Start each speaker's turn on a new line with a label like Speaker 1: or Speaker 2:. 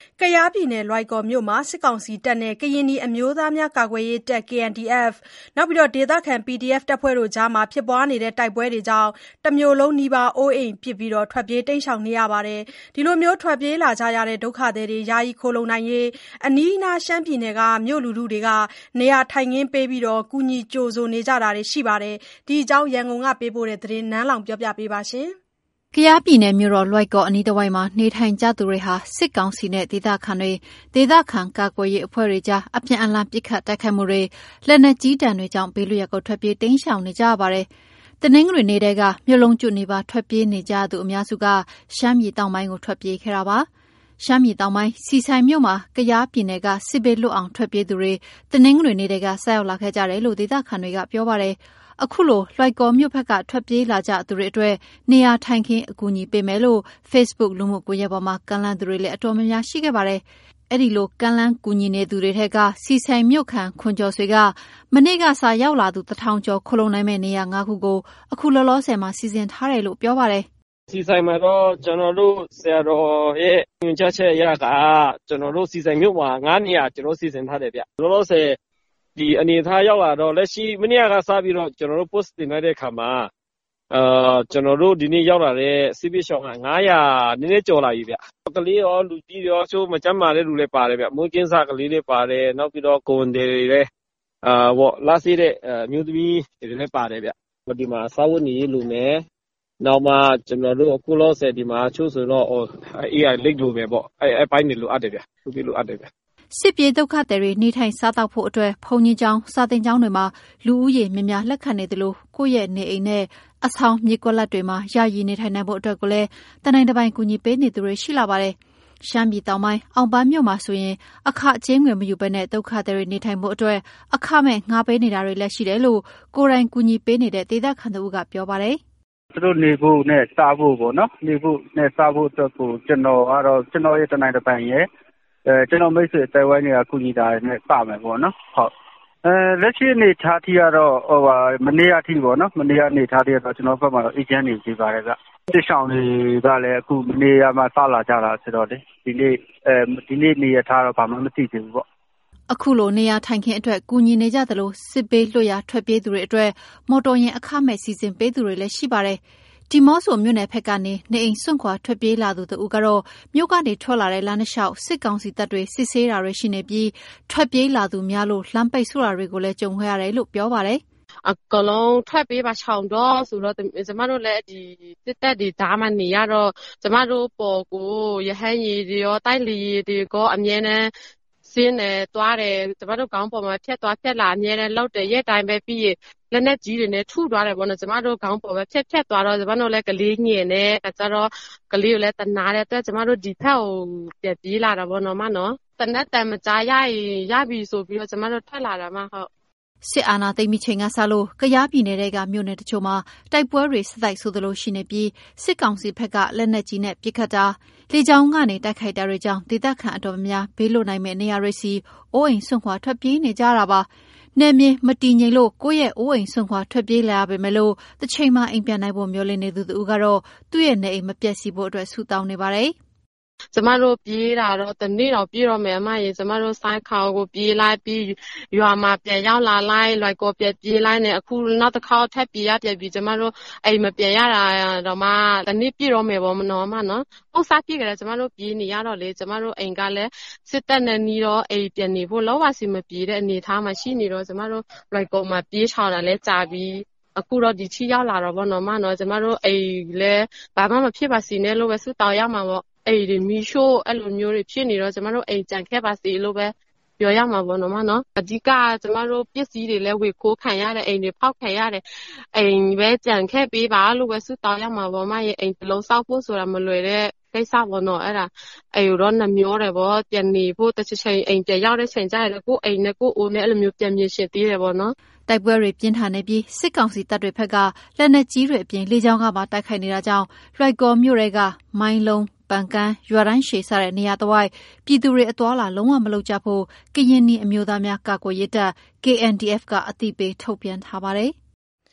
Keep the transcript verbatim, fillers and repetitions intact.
Speaker 1: ကယားပြည်နယ်လွိုင်ကော်မြို့မှာစစ်ကောင်စီတပ်နဲ့ကရင်နီအမျိုးသားများကာကွယ်ရေးတပ် K N D F ဒေသခံ P D F တပ်ဖွဲ့တို့ကြားဖြစ်ပွားနေတဲ့တိုက်ပွဲတွေကြောင့်တမြို့လုံးနီးပါးအိုးအိမ်ပစ်ထွက်ပြေးတိမ်းရှောင်နေရပါတယ်။ဒီလိုထွက်ပြေးလာကြရတဲ့ဒုက္ခသည်တွေယာယီခိုလှုံနိုင်ရေးအနီးအနားရှမ်းပြည်နယ်ကမြို့လူထုတွေက နေရာထိုင်ခင်းပေးပြီးကူညီကြိုဆိုနေကြတာတွေရှိပါတယ်။ဒီအကြောင်းရန်ကုန်ကပေးပို့တဲ့သတင်းနန်းလောင်ပြောပြပေးပါရှင်။
Speaker 2: ကယားပြည်နယ်မြို့တော်လွိုင်ကော်အနီးတစ်ဝိုက်မှာနေထိုင်ကြသူတွေဟာစစ်ကောင်စီနဲ့ဒေသခံတွေဒေသခံကာကွယ်ရေးအဖွဲ့တွေကြားအပြန်အလှန်ပစ်ခတ်တိုက်ခိုက်မှုတွေလက်နက်ကြီးတံတွေကြောင့်ဘေးလွတ်ရာကိုထွက်ပြေးတိမ်းရှောင်နေကြရပါတယ်။တနင်္ဂနွေနေ့တည်းကမြို့လုံးကျွတ်နေပါထွက်ပြေးနေကြသူအများစုကရှမ်းပြည်တောင်ပိုင်းကိုထွက်ပြေးခဲ့တာပါ။ရှမ်းပြည်တောင်ပိုင်းစီဆိုင်မြို့မှာကယားပြည်နယ်ကစစ်ဘေးလွတ်အောင်ထွက်ပြေးသူတွေတနင်္ဂနွေနေ့တည်းကဆက်ရောက်လာခဲ့ကြတယ်လို့ဒေသခံတွေကပြောပါတယ်။အခုလိုလွိုင်ကော်မြို့ဘက်ကထွက်ပြေးလာကြသူတွေအတွက်နေရာထိုင်ခင်းအကူအညီပေးမယ်လို့ Facebook လူမှုကွန်ရက်ပေါ်မှာကမ်းလှမ်းသူတွေလည်းအတော်များများရှိခဲ့ပါတယ်။အဲ့ဒီလိုကမ်းလှမ်းကူညီနေသူတွေထက်ကစီဆိုင်မြို့ခံခွန်ကျော်ဆွေကမနေ့ကစာရောက်လာသူတစ်ထောင်ကျော်ခလုံးနိုင်မဲ့နေရာ၅ခုကိုအခုလောလောဆယ်မှာစီစဉ်ထားတယ်လို့ပြောပါတယ်
Speaker 3: ။စီဆိုင်မှာတော့ကျွန်တော်တို့ဆရာတော်ရဲ့ညွှန်ကြားချက်အရကကျွန်တော်တို့စီဆိုင်မြို့မှာ၅နေရာကျွန်တော်စီစဉ်ထားတယ်ဗျ။လောလောဆယ်ဒီအနေထားရောက်လာတော့လက်ရှိမနေ့ကစပြီးတော့ကျွန်တော်တို့ post တင်လိုက်တဲ့အခါမှာအာကျွန်တော်တို့ဒီနေ့ရောက်လာတဲ့စီပီရှောင်းက၅ရာနည်းနည်းကျော်လာပြီဗျ။ကလေးရောလူကြီးရောချိုးမကြမ်းမာတဲ့လူလည်းပါတယ်ဗျ။မွေးကင်းစားကလေးတွေပါတယ်နောက်ပြီးတော့ကိုဝန်တွေလည်းအာဘောလာစီတဲ့အမျိုးသမီးတွေလည်းပါတယ်ဗျ။ဒီမှာစာဝတ်နေရေးလူမယ်နောက်မှကျွန်တော်တို့အခုလောဆယ်ဒီမှာချိုးဆိုတော့အေးအိုင်လိတ်လိုပဲပေါ့အဲအပိုင်းတွေလိုအပ်တယ်ဗျ။သူပြလိုအပ်တယ်ဗျ
Speaker 2: ။စစ်ပြေးဒုက္ခသည်တွေနေထိုင်စားသောက်ဖို့အတွက်ဘုံကြီးကျောင်းစာသင်ကျောင်းတွေမှာလူဦးရေများများလက်ခံနေတယ်လို့ကိုယ့်ရဲ့နေအိမ်နဲ့အဆောင်မြေကွက်လက်တွေမှာယာယီနေထိုင်နိုင်ဖို့အတွက်ကိုလည်းတနိုင်တစ်ပိုင်းကူညီပေးနေသူတွေရှိလာပါတယ်။ရှမ်းပြည်တောင်ပိုင်းအောင်ပန်းမြို့မှာဆိုရင်အခကြေးငွေမယူဘဲနဲ့ဒုက္ခသည်တွေနေထိုင်ဖို့အတွက်အခမဲ့ငှားပေးနေတာတွေလည်းရှိတယ်လို့ကိုယ်တိုင်ကူညီပေးနေတဲ့ဒေသခံတို့ကပြောပါတယ်
Speaker 4: ။သူတို့နေဖို့နဲ့စားဖို့ပေါ့နော်နေဖို့နဲ့စားဖို့အတွက်ကိုကျွန်တော်ကတော့ကျွန်တော်ရဲ့တနိုင်တစ်ပိုင်းရဲ့အဲကျွန်တော်မိတ်ဆွေတိုင်ဝမ်တွေကကုညီတာနဲ့စမယ်ပေါ့နော်ဟုတ်အဲလက်ရှိအနေထားထိကတော့ဟိုဟာမနေ့အထိပေါ့နော်မနေ့အနေထားထိကတော့ကျွန်တော်ဘက်မှာတော့အေဂျင့်နေကြပါတယ်ကတစ်ဆောင်တွေကလည်းအခုမနေ့ကမှစလာကြတာဆိုတော့လေဒီနေ့အဲဒီနေ့နေရထားတော့ဘာမှမသိသေးဘူးပေါ့
Speaker 2: အခုလိုနေရာထိုင်ခင်းအတွက်ကူညီနေကြသလိုစစ်ပေးလွှတ်ရာထွက်ပြေးသူတွေအတွက်မော်တော်ယာဉ်အခမဲ့စီစဉ်ပေးသူတွေလည်းရှိပါတယ်ဒီမော့ဆိုမြို့နယ်ဖက်ကနေနေအိမ်စွန့်ခွာထွက်ပြေးလာသူတို့ကတော့မြို့ကနေထွက်လာတဲ့လမ်းတစ်လျှောက်စစ်ကောင်စီတပ်တွေစစ်ဆေးတာတွေရှိနေပြီးထွက်ပြေးလာသူများလို့လမ်းပိတ်ဆို့တာတွေကိုလည်းကြုံခဲ့ရတယ်လို့ပြောပါတယ်
Speaker 5: အကလုံးထွက်ပေးပါချောင်းတော့ဆိုတော့ကျမတို့လည်းဒီစစ်တပ်တွေဓာတ်မှနေရတော့ကျမတို့ပေါ်ကိုရဟန်းရည်တွေရောတိုက်လီတွေကအမြဲတမ်းစင်းတယ်တွားတယ်ကျမတို့ကောင်းပေါ်မှာဖြတ်သွားဖြတ်လာအမြဲတမ်းလောက်တယ်ရက်တိုင်းပဲပြီးရလက်နဲ့ကြီးတွေနဲ့ထုသွားတယ်ပေါ့နော်ကျမတို့ခေါင်းပေါ်ပဲဖြက်ဖြက်သွားတော့ကျမတို့လည်းကလေးညင်နဲ့အဲကြတော့ကလေးကိုလည်းတနာတဲ့အတွက်ကျမတို့ဒီဖက်ကိုပြပြေးလာတာပေါ့နော်မနော်တနက်တန်မကြားရရင်ရပြီဆိုပြီးတော့ကျမတို့ထွက်လာတာမှဟုတ်
Speaker 2: စစ်အာဏာသိမ်းပြီးချိန်ကစလို့ကယားပြည်နယ်တွေကမြို့နယ်တချို့မှာတိုက်ပွဲတွေဆက်တိုက်ဆိုသလိုရှိနေပြီးစစ်ကောင်စီဘက်ကလက်နက်ကြီးနဲ့ပစ်ခတ်တာလေကြောင်းကနေတိုက်ခိုက်တာတွေကြောင့်ဒေသခံအတော်များများဘေးလွတ်နိုင်မဲ့နေရာတွေစီအိုးအိမ်ဆွန့်ခွာထွက်ပြေးနေကြတာပါနယ်မြေမတည်ငြိမ်လို့ကိုယ့်ရဲ့အိုးအိမ်ဆွန့်ခွာထွက်ပြေးလာရပေမဲ့လို့တစ်ချိန်မှအိမ်ပြန်နိုင်ဖို့မျှော်လင့်နေသူတို့ကတော့သူ့ရဲ့နေအိမ်မပျက်စီးဖို့အတွက်ဆုတောင်းနေပါတယ်
Speaker 5: ကျမတို့ပြေးတာတော့တနေ့တော့ပြေးတော့မယ်အမရေကျမတို့စိုင်းခေါကိုပြေးလိုက်ပြီးရွာမှာပြန်ရောက်လာလိုက်လွိုက်ကောပြန်ပြေးလိုက်နေအခုနောက်တစ်ခါထပ်ပြေးရပြန်ပြီးကျမတို့အိမ်မပြန်ရတာတော့မှတနေ့ပြေးတော့မယ်ပေါ့မနော်မနော်ဟုတ်စားပြေးကြတယ်ကျမတို့ပြေးနေရတော့လေကျမတို့အိမ်ကလည်းစစ်တပ်နဲ့နီးတော့အိမ်ပြန်နေဖို့လောကစီမပြေးတဲ့အနေထားမှာရှိနေတော့ကျမတို့လွိုက်ကောမှာပြေးချောင်းတာလဲကြာပြီးအခုတော့ဒီချီရောက်လာတော့ဗောနော်မနော်ကျမတို့အိမ်လဲဘာမှမဖြစ်ပါစေနဲ့လို့ပဲဆုတောင်းရမှာပေါ့အိမ်တွေမီရှို့အဲ့လိုမျိုးတွေဖြစ်နေတော့ကျမတို့အိမ်ကြံခဲ့ပါစေလို့ပဲပြောရမှာပေါ့နော်မနော်အဓိကကျမတို့ပစ္စည်းတွေလည်းဝေခိုးခံရတယ်အိမ်တွေဖောက်ခံရတယ်အိမ်ပဲကြံခဲ့ပေးပါလို့ပဲဆုတောင်းရမှာပေါ့မရဲ့အိမ်တစ်လုံးစောက်ဖို့ဆိုတာမလွယ်တဲ့ကိစ္စပေါ့နော်အဲ့ဒါအိမ်တော့နှမျောတယ်ပေါ့ပြန်နေဖို့တစ်ချိန်အိမ်ပြန်ရောက်တဲ့ချိန်ကျရင်ကိုအိမ်နဲ့ကိုအိုးနဲ့အဲ့လိုမျိုးပြန်မြင်ရှင်းသေးတယ်ပေါ့နော်
Speaker 2: တိုက်ပွဲတွေပြင်းထန်နေပြီးစစ်ကောင်စီတပ်တွေဘက်ကလက်နက်ကြီးတွေအပြင်လေကြောင်းကပါတိုက်ခိုက်နေတာကြောင့်လွိုက်ကော်မြို့တွေကမိုင်းလုံးပန်ကန်ရွာတိုင်းရှည်စတဲ့နေရာတစ်ဝိုက်ပြည်သူတွေအသွားလာလုံးဝမလုပ်ကြဖို့ကရင်နီအမျိုးသားများကာကွယ်ရေးတပ် K N D F ကအသိပေးထုတ်ပြန်ထားပါတယ်။